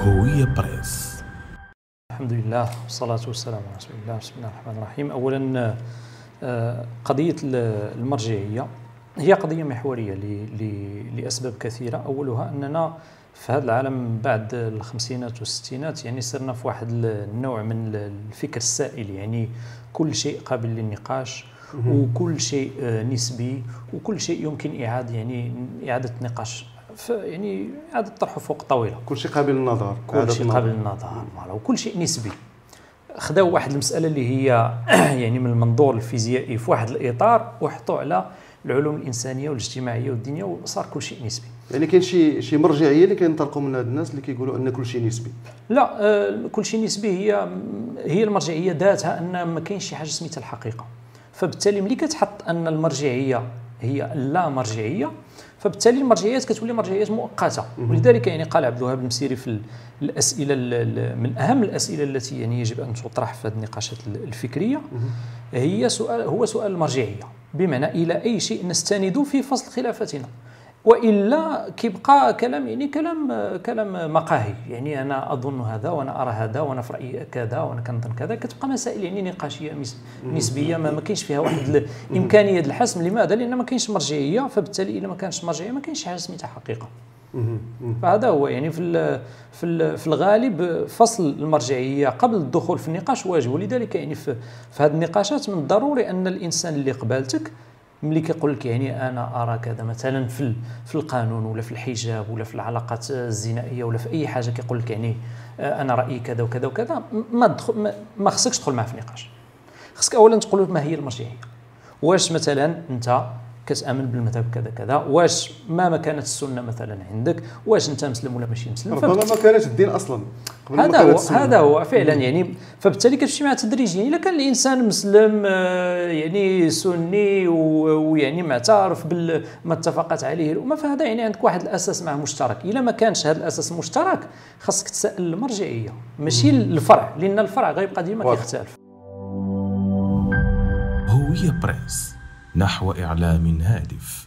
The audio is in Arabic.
هوية بريس. الحمد لله والصلاة والسلام على رسول الله. بسم الله الرحمن الرحيم. أولا قضية المرجعية هي قضية محورية لأسباب كثيرة. أولها أننا في هذا العالم بعد الخمسينات والستينات يعني صرنا في واحد النوع من الفكر السائل، يعني كل شيء قابل للنقاش وكل شيء نسبي وكل شيء يمكن إعادة نقاش، يعني إعادة طرحه فوق طاولة. كل شيء قابل للنظر، كل شيء قابل للنظر وكل شيء نسبي. خداو واحد المسألة اللي هي يعني من المنظور الفيزيائي في واحد الإطار وحطوا على العلوم الإنسانية والاجتماعية والدينية وصار كل شيء نسبي. يعني كاين شي مرجعيه اللي كينطلقوا من هاد الناس اللي كيقولوا ان كل شيء نسبي؟ لا، كل شيء نسبي هي المرجعية ذاتها ان ما كاينش شي حاجه سميتها الحقيقه. فبالتالي ملي كتحط ان المرجعية هي لا مرجعية، فبالتالي المرجعيات كتولي مرجعيات مؤقته. ولذلك يعني قال عبد الوهاب المسيري في الاسئله من اهم الاسئله التي يعني يجب ان تطرح في هذه النقاشات الفكريه هو سؤال المرجعيه، بمعنى الى اي شيء نستند في فصل خلافتنا، والا كيبقى كلام يعني كلام مقاهي، يعني انا اظن هذا وانا ارى هذا وانا في رايي كذا وانا كنظن كذا، كتبقى مسائل يعني نقاشيه نسبيه ما كاينش فيها واحد الامكانيه الحسم. لماذا؟ لان ما كاينش مرجعيه، فبالتالي الا ما كانش مرجعيه ما كاينش حاجه سميتها حقيقه. فهذا هو يعني في الغالب فصل المرجعيه قبل الدخول في النقاش واجب. ولذلك يعني في هذه النقاشات من الضروري ان الانسان اللي قبالتك ملي كيقول لك يعني انا ارى كذا مثلا في القانون ولا في الحجاب ولا في العلاقات الزنائيه ولا في اي حاجه، كيقول لك يعني انا رايي كذا وكذا وكذا، ما خصكش تدخل معه في نقاش. خصك اولا تقول له ما هي المرجعيه. واش مثلا انت كتامن بالمذهب كذا كذا، واش ما مكانه السنه مثلا عندك، واش انت مسلم ولا ماشي مسلم. ربما ما كانش الدين اصلا هذا هو فعلا يعني. فبالتالي كتمشي مع تدريجيا. الا كان الانسان مسلم يعني سني ويعني معترف بما اتفقت عليه الامه، فهذا يعني عندك واحد الاساس معه مشترك. الا ما كانش هذا الاساس مشترك خاصك تسال المرجعيه ماشي الفرع، لان الفرع غيبقى ديما كيختلف. هوية بريس، نحو إعلام هادف.